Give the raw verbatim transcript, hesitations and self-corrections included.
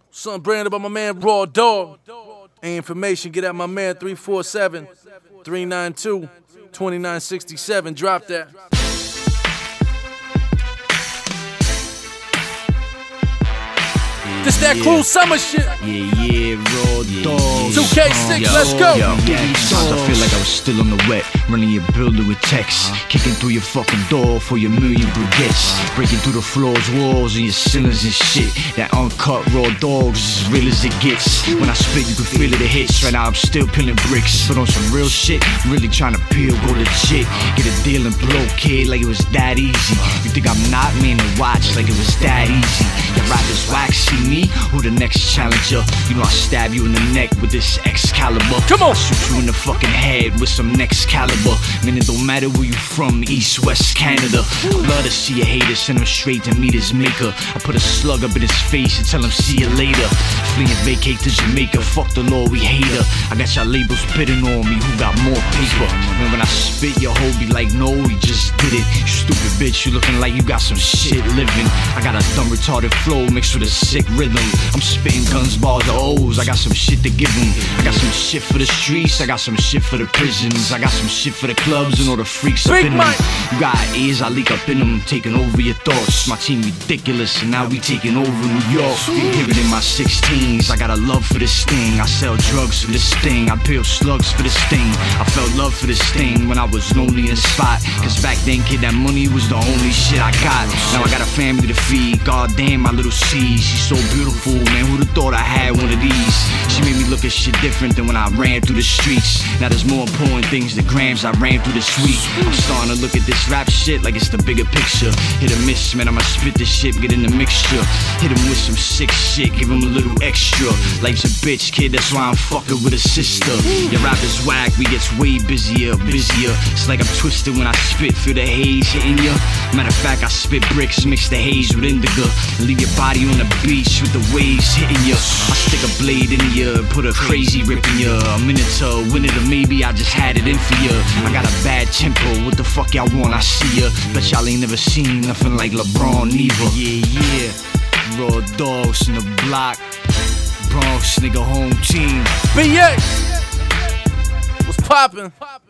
Something branded by my man Raw Dog. Any information, get at my man three four seven, three nine two, two nine six seven. Drop that. This that cool summer shit. Yeah, yeah, Raw Dog. two K six, let's go. Yo, sometimes I feel like I was still on the wet, running your building with texts, kicking through your fucking door for your million briquettes, breaking through the floors, walls, and your ceilings and shit. That uncut Raw Dogs is as real as it gets. When I spit, you can feel it, it hits. Right now, I'm still peeling bricks, but on some real shit, really trying to peel, go legit. Get a deal and blow, kid, like it was that easy. You think I'm not, man, to watch like it was that easy. Your rappers wax, see me, who the next challenger? You know I stab you in the neck with this Excalibur. Come on, shoot you in the fucking head with some next caliber. Man, it don't matter where you from, East, West, Canada. I love to see a hater, send him straight to meet his maker. I put a slug up in his face and tell him see you later. Flee and vacate to Jamaica, fuck the law, we hate her. I got y'all labels bidding on me, who got more paper? Man, when I spit, your hoe be like, no, he just did it. You stupid bitch, you looking like you got some shit living. I got a dumb retarded flow mixed with a sick rhythm. I'm spitting guns, balls, or O's, I got some shit to give them. I got some shit for the streets, I got some shit for the prisons. I got some shit for the clubs and all the freaks up in them. You got ears, I leak up in them, taking over your thoughts. My team ridiculous, and now we taking over New York. Hear it in my sixteens, I got a love for this thing. I sell drugs for this thing, I peel slugs for this thing. I felt love for this thing when I was lonely in spot. Cause back then, kid, that money was the only shit I got. Now I got a family to feed, god damn my little C. She's so beautiful, man, who'da thought I had one of these? She made me look at shit different than when I ran through the streets. Now there's more important things than grams, I ran through this week. I'm starting to look at this rap shit like it's the bigger picture. Hit or miss, man, I'ma spit this shit, get in the mixture. Hit him with some sick shit, give him a little extra. Life's a bitch, kid, that's why I'm fucking with a sister. Your rap is whack, we gets way busier, busier. It's like I'm twisted when I spit, feel the haze hitting ya. Matter of fact, I spit bricks, mix the haze with indigo, and leave your body on the beach with the waves hitting ya. I stick a blade in ya, put a crazy rip in ya. A minute to win it, or maybe I just had it in for ya. I got a bad tempo, what the fuck y'all want, I see ya. Bet y'all ain't never seen nothing like LeBron neither. Yeah, yeah, Raw Dogs in the block, Bronx nigga home team. B X, what's poppin'?